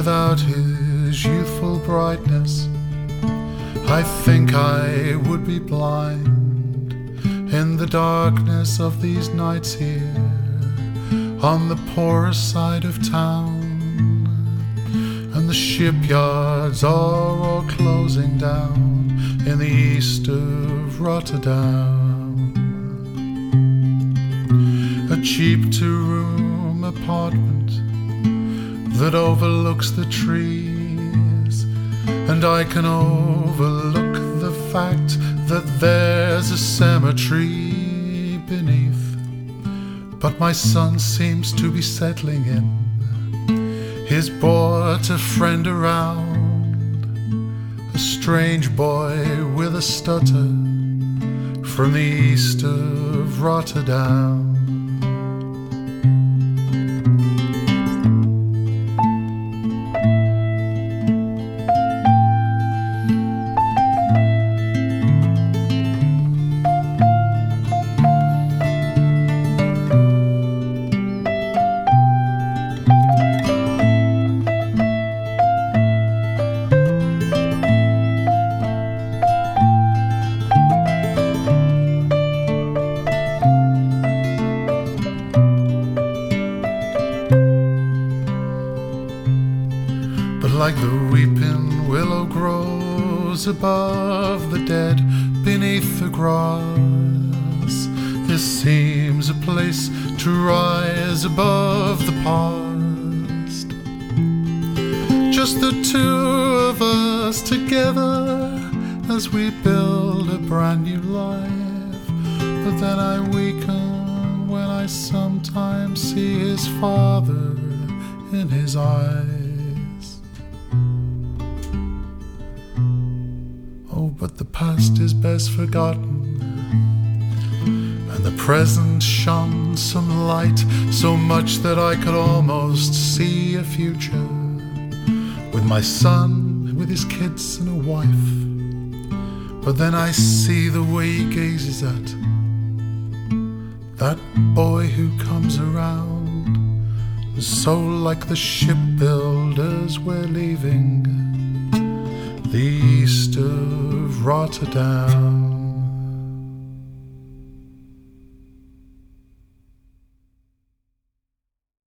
Without his youthful brightness, I think I would be blind in the darkness of these nights here on the poorest side of town. And the shipyards are all closing down in the east of Rotterdam. A cheap two-room apartment that overlooks the trees, and I can overlook the fact that there's a cemetery beneath. But my son seems to be settling in. He's brought a friend around, a strange boy with a stutter from the east of Rotterdam. Like the weeping willow grows above the dead beneath the grass, this seems a place to rise above the past. Just the two of us together as we build a brand new life. But then I weaken when I sometimes see his father in his eyes. Oh, but the past is best forgotten, and the present shone some light, so much that I could almost see a future with my son, with his kids and a wife. But then I see the way he gazes at that boy who comes around, so like the shipbuilders we're leaving the east of Rotterdam.